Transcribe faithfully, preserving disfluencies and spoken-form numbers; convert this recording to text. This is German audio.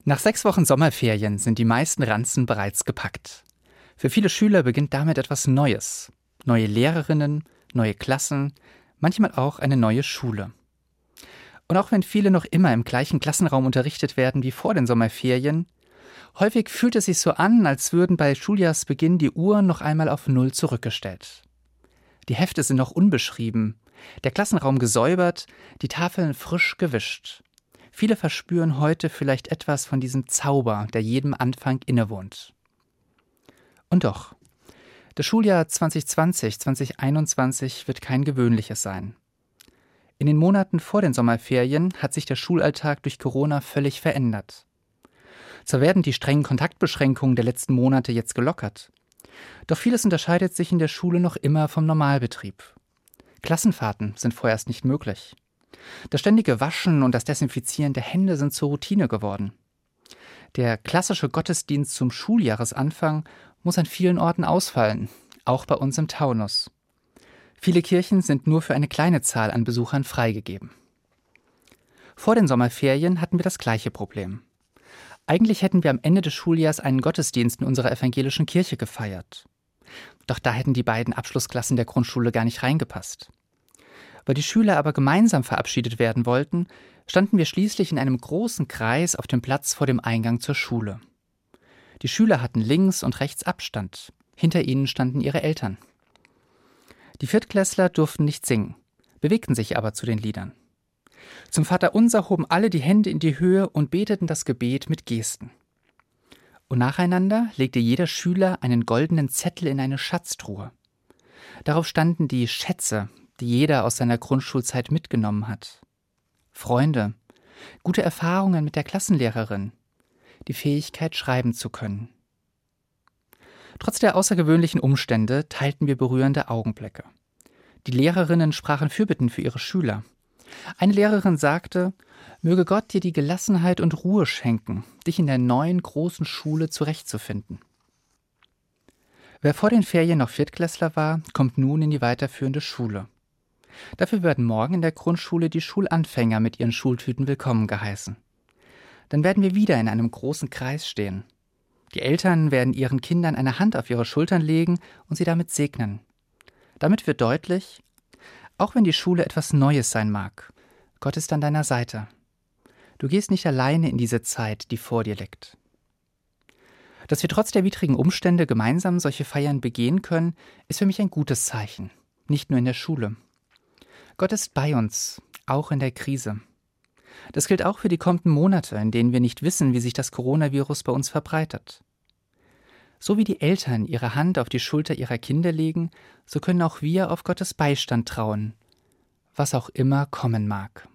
Nach sechs Wochen Sommerferien sind die meisten Ranzen bereits gepackt. Für viele Schüler beginnt damit etwas Neues. Neue Lehrerinnen, neue Klassen, manchmal auch eine neue Schule. Und auch wenn viele noch immer im gleichen Klassenraum unterrichtet werden wie vor den Sommerferien, häufig fühlt es sich so an, als würden bei Schuljahrsbeginn die Uhren noch einmal auf Null zurückgestellt. Die Hefte sind noch unbeschrieben, der Klassenraum gesäubert, die Tafeln frisch gewischt. Viele verspüren heute vielleicht etwas von diesem Zauber, der jedem Anfang innewohnt. Und doch, das Schuljahr zwanzig zwanzig, zwanzig einundzwanzig wird kein gewöhnliches sein. In den Monaten vor den Sommerferien hat sich der Schulalltag durch Corona völlig verändert. Zwar werden die strengen Kontaktbeschränkungen der letzten Monate jetzt gelockert, doch vieles unterscheidet sich in der Schule noch immer vom Normalbetrieb. Klassenfahrten sind vorerst nicht möglich. Das ständige Waschen und das Desinfizieren der Hände sind zur Routine geworden. Der klassische Gottesdienst zum Schuljahresanfang muss an vielen Orten ausfallen, auch bei uns im Taunus. Viele Kirchen sind nur für eine kleine Zahl an Besuchern freigegeben. Vor den Sommerferien hatten wir das gleiche Problem. Eigentlich hätten wir am Ende des Schuljahrs einen Gottesdienst in unserer evangelischen Kirche gefeiert. Doch da hätten die beiden Abschlussklassen der Grundschule gar nicht reingepasst. Weil die Schüler aber gemeinsam verabschiedet werden wollten, standen wir schließlich in einem großen Kreis auf dem Platz vor dem Eingang zur Schule. Die Schüler hatten links und rechts Abstand. Hinter ihnen standen ihre Eltern. Die Viertklässler durften nicht singen, bewegten sich aber zu den Liedern. Zum Vaterunser hoben alle die Hände in die Höhe und beteten das Gebet mit Gesten. Und nacheinander legte jeder Schüler einen goldenen Zettel in eine Schatztruhe. Darauf standen die Schätze, die jeder aus seiner Grundschulzeit mitgenommen hat. Freunde, gute Erfahrungen mit der Klassenlehrerin, die Fähigkeit, schreiben zu können. Trotz der außergewöhnlichen Umstände teilten wir berührende Augenblicke. Die Lehrerinnen sprachen Fürbitten für ihre Schüler. Eine Lehrerin sagte, möge Gott dir die Gelassenheit und Ruhe schenken, dich in der neuen großen Schule zurechtzufinden. Wer vor den Ferien noch Viertklässler war, kommt nun in die weiterführende Schule. Dafür werden morgen in der Grundschule die Schulanfänger mit ihren Schultüten willkommen geheißen. Dann werden wir wieder in einem großen Kreis stehen. Die Eltern werden ihren Kindern eine Hand auf ihre Schultern legen und sie damit segnen. Damit wird deutlich, auch wenn die Schule etwas Neues sein mag, Gott ist an deiner Seite. Du gehst nicht alleine in diese Zeit, die vor dir liegt. Dass wir trotz der widrigen Umstände gemeinsam solche Feiern begehen können, ist für mich ein gutes Zeichen, nicht nur in der Schule. Gott ist bei uns, auch in der Krise. Das gilt auch für die kommenden Monate, in denen wir nicht wissen, wie sich das Coronavirus bei uns verbreitet. So wie die Eltern ihre Hand auf die Schulter ihrer Kinder legen, so können auch wir auf Gottes Beistand trauen, was auch immer kommen mag.